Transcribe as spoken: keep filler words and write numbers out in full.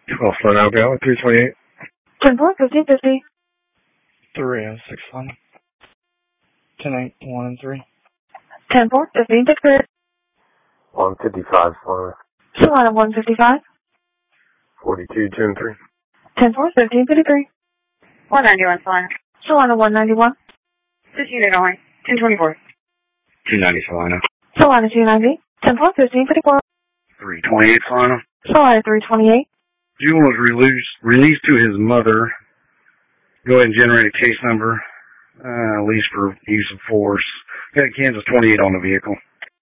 twelve Flint Alabama, three twenty-eight. ten four, fifteen fifty. three oh six Flint. ten eight, one and three. ten four, fifteen fifty. one fifty-five, Flint. Salina one fifty-five. forty-two, two and three. ten four, fifteen fifty-three. one ninety-one, Salina. Salina one ninety-one. This unit only. ten twenty-four. two ninety, Salina. Salina two ninety. ten four, fifteen fifty-four. three twenty-eight, Salina. Salina three twenty-eight. June was released, released to his mother. Go ahead and generate a case number, uh, at least for use of force. Got Kansas twenty-eight on the vehicle.